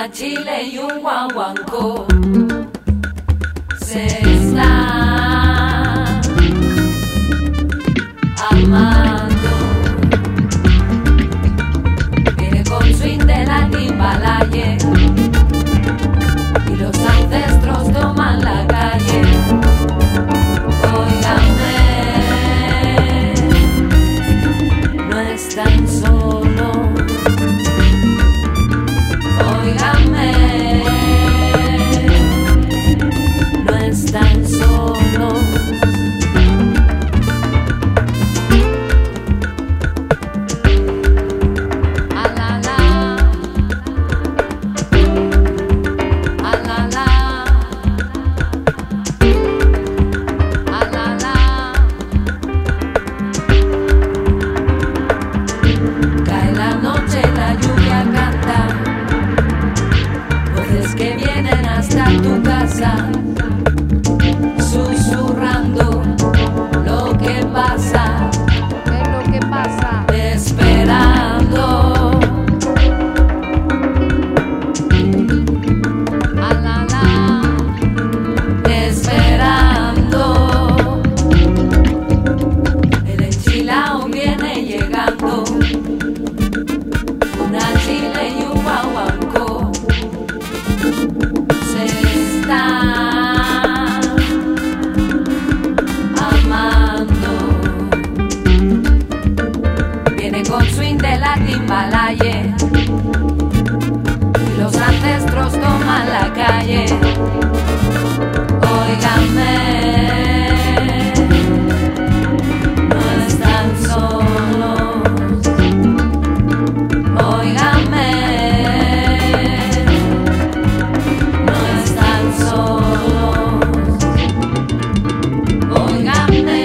una chile y un guaguancó se están amando. Viene con swing de la timbalaye y los ancestros toman la calle. Óigame, no están solos. Óigame, no están solos. A la la, a la la, a la la. Cae la noche, la lluvia canta, voces que vienen hasta tu casa, susurrando lo que pasa. ¿Qué es lo que pasa? Esperando. A la la, esperando. El enchilao viene llegando, una chile y un guaguancó se están amando. Viene con swing de la timbalaye y los ancestros toman la calle. Óigame, no están solos. Óigame, no están solos. Óigame,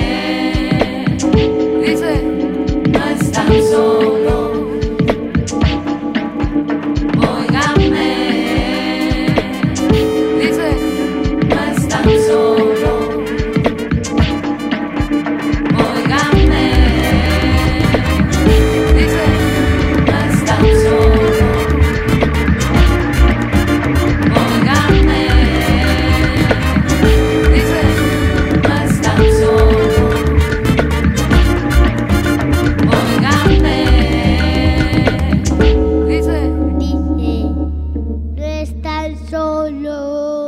dice, no están solos. Óigame, dice, no están solos. Óigame, dice, no están solos. Óigame, dice, no están solos. Óigame, Dice, dice. no están solos.